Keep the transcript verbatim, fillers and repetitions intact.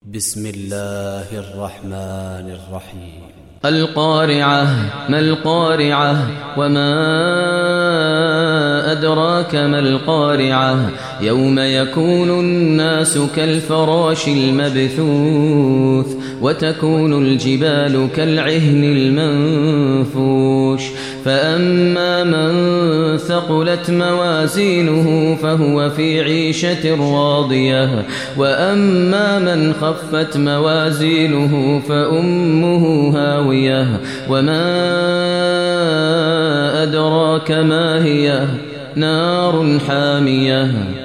بسم الله الرحمن الرحيم. القارعة. ما القارعة؟ وما أدراك ما القارعة؟ يوم يكون الناس كالفراش المبثوث وتكون الجبال كالعهن المنفوش فأما من ثقلت موازينه فهو في عيشة راضية وأما من خفت موازينه فأمه هاوية وما أدراك ما هي نار حامية